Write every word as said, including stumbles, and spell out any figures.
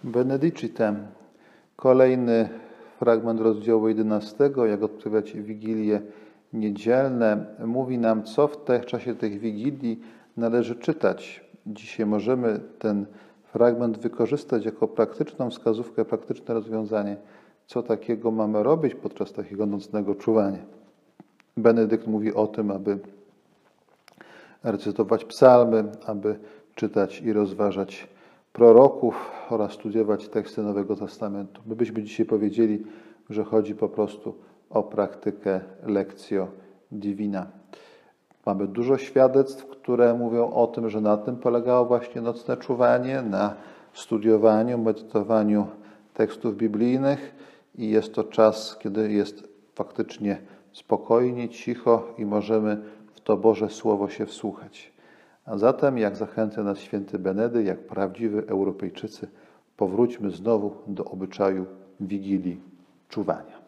Benedicite. Kolejny fragment rozdziału jedenastego, jak odprawiać Wigilie niedzielne, mówi nam, co w te, w czasie tych Wigilii należy czytać. Dzisiaj możemy ten fragment wykorzystać jako praktyczną wskazówkę, praktyczne rozwiązanie, co takiego mamy robić podczas takiego nocnego czuwania. Benedykt mówi o tym, aby recytować psalmy, aby czytać i rozważać proroków oraz studiować teksty Nowego Testamentu. My byśmy dzisiaj powiedzieli, że chodzi po prostu o praktykę lectio divina. Mamy dużo świadectw, które mówią o tym, że na tym polegało właśnie nocne czuwanie, na studiowaniu, medytowaniu tekstów biblijnych i jest to czas, kiedy jest faktycznie spokojnie, cicho i możemy w to Boże Słowo się wsłuchać. A zatem, jak zachęca nas święty Benedykt, jak prawdziwi Europejczycy, powróćmy znowu do obyczaju Wigilii czuwania.